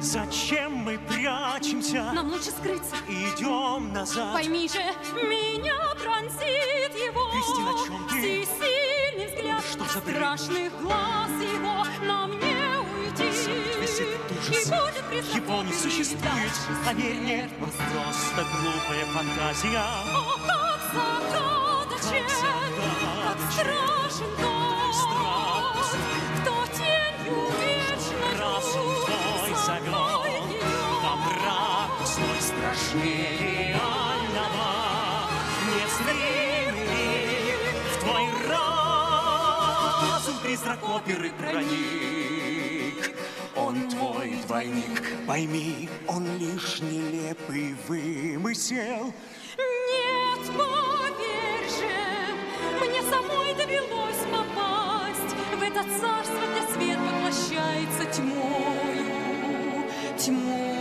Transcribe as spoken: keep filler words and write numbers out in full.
Зачем мы прячемся? Нам лучше скрыться. Идем назад. Пойми же, меня пронзит его. Кристина, о чем ты? Всесильный взгляд, Что за бред? страшных глаз его. Нам не уйти. Весь этот И ужас. будет признак Его не существует. Поверь мне, просто глупая фантазия. О, как загадочен, как страшен тот, кто тенью вечно Разум твой завел во мрак свой страшнее реального. Незримый в твой разум призрак оперы проник. Он твой двойник. Пойми, он лишь нелепый вымысел. Нет, поверь же, мне самой довелось попасть в это царство, где свет поглощается тьмою, тьмою.